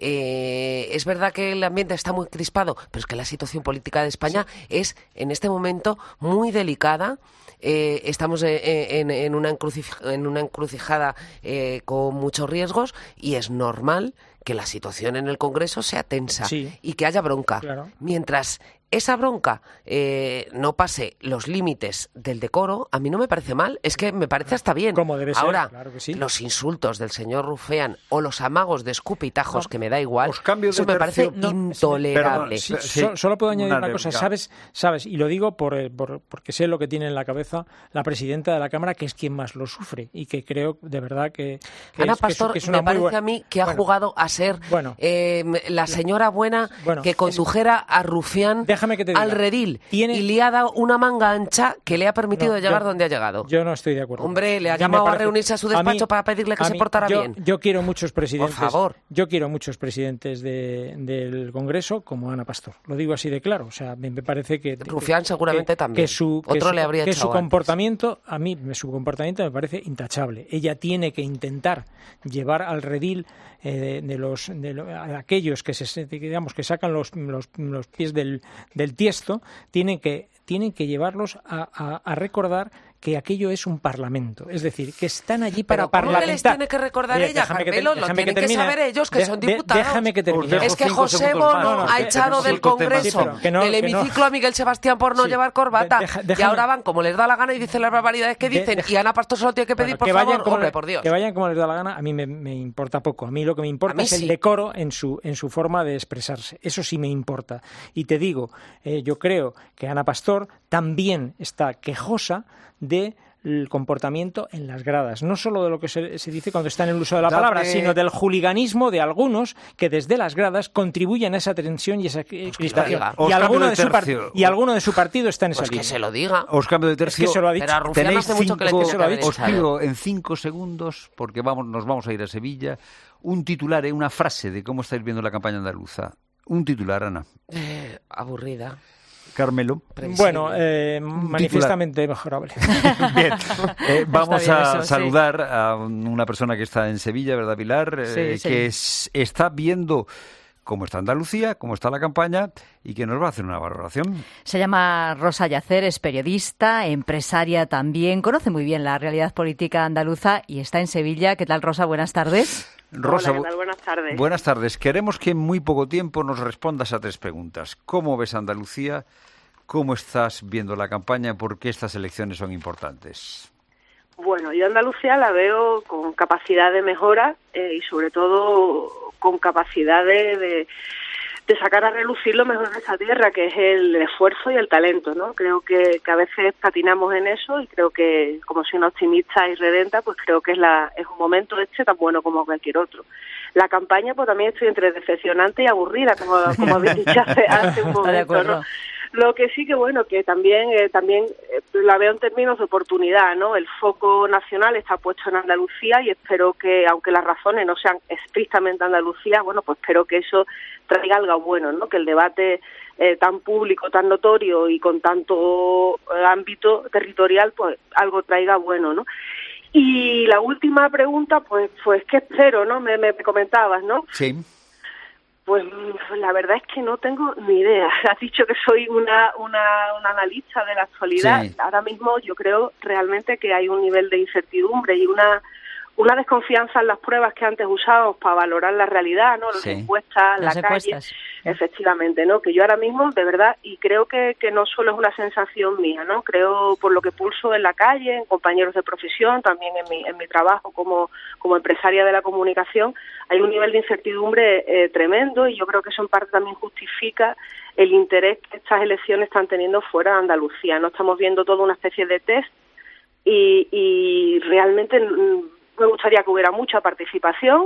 Eh, es verdad que el ambiente está muy crispado, pero es que la situación política de España es, en este momento, muy delicada. Eh, estamos eh, en, en una encrucijada, en una encrucijada eh, con muchos riesgos y es normal que la situación en el Congreso sea tensa Sí. y que haya bronca. Claro. Mientras esa bronca eh, no pase los límites del decoro, a mí no me parece mal, es que me parece hasta bien. Como debe ser, Ahora, claro que sí. los insultos del señor Rufián o los amagos de escupitajos, No. que me da igual, cambio eso de me parece tercio. No, intolerable. Sí, Sí, so- solo puedo añadir una una, cosa, réplica. sabes, sabes, y lo digo por, eh, por- porque sé lo que tiene en la cabeza la presidenta de la Cámara, que es quien más lo sufre y que creo de verdad que, que Ana es, que es- Pastor que es una me muy parece buena- a mí que ha Bueno, jugado a ser bueno. eh, la señora buena Bueno, que condujera a Rufián Déjame que te diga. al redil Tiene- y le ha dado una manga ancha que le ha permitido No, llegar yo- donde ha llegado. Yo no estoy de acuerdo. Hombre, le ha A mí me llamado a parece- reunirse a su mí- despacho para pedirle que a se mí- portara yo, bien. Yo quiero muchos presidentes. Por favor. Yo quiero muchos presidentes de- del Congreso como Ana Pastor. Lo digo así de claro. O sea, me, me parece que Rufián que- seguramente que- también. Que su, que Otro su- le habría que echado su antes. comportamiento a mí su comportamiento me parece intachable. Ella tiene que intentar llevar al redil eh, de, de los de lo- a aquellos que se digamos que sacan los, los, los pies del, del tiesto, tienen que tienen que llevarlos a, a- a recordar que aquello es un parlamento, es decir, que están allí para Pero ¿cómo que parlamentar. les tiene que recordar Mira, ella, déjame que te- Carmelo? Lo déjame tienen que termine. saber ellos, que De- son de- diputados. déjame que termine. Es que cinco José segundos Bono más. No, no, ha que- echado que- del sí, pero Congreso que no- del que no- hemiciclo a Miguel Sebastián por no Sí, llevar corbata de- deja- y déjame- ahora van como les da la gana y dicen las barbaridades que De- dicen deja- y Ana Pastor solo tiene que pedir, Bueno, por que favor, vayan como hombre, le- por Dios. Que vayan como les da la gana, a mí me, me importa poco. A mí lo que me importa A mí es sí. el decoro en su, en su forma de expresarse. Eso sí me importa. Y te digo, eh, yo creo que Ana Pastor también está quejosa de el comportamiento en las gradas, no solo de lo que se, se dice cuando está en el uso de la Dame... palabra, sino del juliganismo de algunos que desde las gradas contribuyen a esa tensión y esa crispación. Os Y alguno, de de su par- y alguno de su partido está en esa Pues que línea. se lo diga. Os cambio de tercio. Es que se lo ha dicho. Pero a Rufián Tenéis hace mucho que le cinco- tiene que haber os echado. pido en cinco segundos, porque vamos, nos vamos a ir a Sevilla, un titular, eh, una frase de cómo estáis viendo la campaña andaluza. Un titular, Ana. Eh, aburrida. Carmelo. Bueno, eh, manifiestamente mejorable. Bien, eh, vamos bien a eso, sí. saludar a una persona que está en Sevilla, ¿verdad, Pilar? Eh, Sí, sí. que es- está viendo cómo está Andalucía, cómo está la campaña y que nos va a hacer una valoración. Se llama Rosa Yacer, es periodista, empresaria también, conoce muy bien la realidad política andaluza y está en Sevilla. ¿Qué tal, Rosa? Buenas tardes. Rosa, Hola, ¿qué tal? Buenas tardes. Buenas tardes. Queremos que en muy poco tiempo nos respondas a tres preguntas. ¿Cómo ves Andalucía? ¿Cómo estás viendo la campaña? ¿Por qué estas elecciones son importantes? Bueno, yo Andalucía la veo con capacidad de mejora eh, y sobre todo con capacidad de, de, de sacar a relucir lo mejor de esa tierra, que es el esfuerzo y el talento, ¿no? Creo que, que a veces patinamos en eso y creo que, como soy una optimista y redenta, pues creo que es, la, es un momento este tan bueno como cualquier otro. La campaña, pues también estoy entre decepcionante y aburrida, como, como habéis dicho hace, hace un Está de momento, acuerdo. ¿no? Lo que sí que bueno, que también eh, también eh, la veo en términos de oportunidad, ¿no? El foco nacional está puesto en Andalucía y espero que, aunque las razones no sean estrictamente Andalucía, bueno, pues espero que eso traiga algo bueno, ¿no? Que el debate eh, tan público, tan notorio y con tanto eh, ámbito territorial, pues algo traiga bueno, ¿no? Y la última pregunta, pues, pues ¿qué espero, no? Me, me comentabas, ¿no? Sí. Pues la verdad es que no tengo ni idea. Has dicho que soy una, una, una analista de la actualidad. Sí. Ahora mismo yo creo realmente que hay un nivel de incertidumbre y una una desconfianza en las pruebas que antes usábamos para valorar la realidad, ¿no? Las Sí. encuestas, Las la encuestas. calle, efectivamente, ¿no? Que yo ahora mismo, de verdad, y creo que, que no solo es una sensación mía, ¿no? Creo por lo que pulso en la calle, en compañeros de profesión, también en mi, en mi trabajo como, como empresaria de la comunicación, hay un nivel de incertidumbre eh, tremendo y yo creo que eso en parte también justifica el interés que estas elecciones están teniendo fuera de Andalucía, ¿no? Estamos viendo toda una especie de test y, y realmente mm, me gustaría que hubiera mucha participación,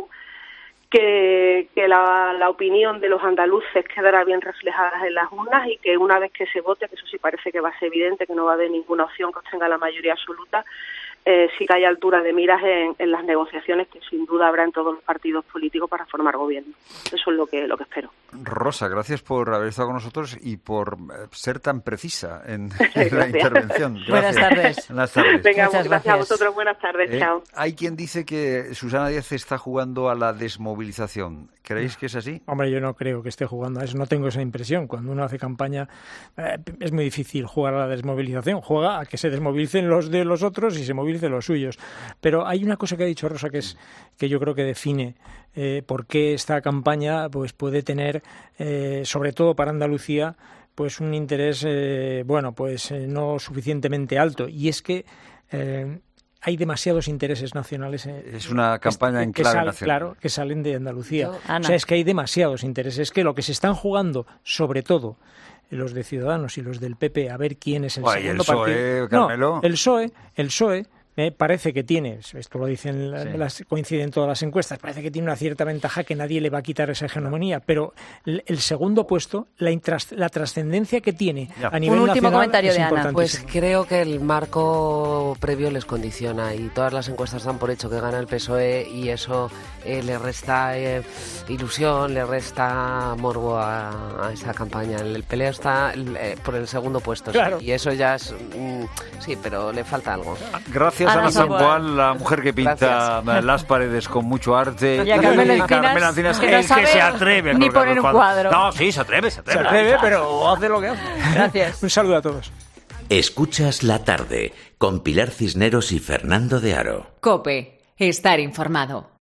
que, que la, la opinión de los andaluces quedara bien reflejada en las urnas y que una vez que se vote, que eso sí parece que va a ser evidente, que no va a haber ninguna opción que obtenga la mayoría absoluta, eh, sí que haya altura de miras en, en las negociaciones que sin duda habrá en todos los partidos políticos para formar gobierno. Eso es lo que, lo que espero. Rosa, gracias por haber estado con nosotros y por eh, ser tan precisa en, en la intervención. Gracias. Buenas tardes. Buenas tardes. Venga, Muchas gracias a gracias. vosotros. Buenas tardes. Eh, Chao. hay quien dice que Susana Díaz está jugando a la desmovilización. ¿Creéis que es así? Hombre, yo no creo que esté jugando a eso, no tengo esa impresión. Cuando uno hace campaña eh, es muy difícil jugar a la desmovilización, juega a que se desmovilicen los de los otros y se movilicen los suyos. Pero hay una cosa que ha dicho Rosa que es que yo creo que define eh, por qué esta campaña pues puede tener, eh, sobre todo para Andalucía, pues un interés eh, bueno pues eh, no suficientemente alto, y es que eh, hay demasiados intereses nacionales. Eh, Es una campaña en que clave sal- nacional. Claro, que salen de Andalucía. Yo- Ana. O sea, es que hay demasiados intereses. Es que lo que se están jugando, sobre todo los de Ciudadanos y los del P P, a ver quién es el Guay, segundo el P S O E, partido. Carmelo. No, el P S O E, el P S O E me parece que tiene, esto lo dicen, la- Sí. las, coinciden todas las encuestas, parece que tiene una cierta ventaja que nadie le va a quitar esa hegemonía, pero el, el segundo puesto, la, intras- la trascendencia que tiene Ya. a nivel Un último nacional comentario es de Ana. Pues importantísimo. creo que el marco previo les condiciona y todas las encuestas dan por hecho que gana el P S O E y eso eh, le resta eh, ilusión, le resta morbo a, a esa campaña. El, el peleo está eh, por el segundo puesto, sí, Claro. y eso ya es... mm, sí, pero le falta algo. Gracias, Ana Ana Samboal. Samboal, la mujer que pinta Gracias. las paredes con mucho arte. Y a Carmelo Encinas, Carmelo Encinas, que no el sabe que se atreve a ni colgar poner los un cuadro. No, sí, se atreve, se atreve. Se atreve, pero hace lo que hace. Gracias. Un saludo a todos. Escuchas la tarde con Pilar Cisneros y Fernando de Aro. Cope, estar informado.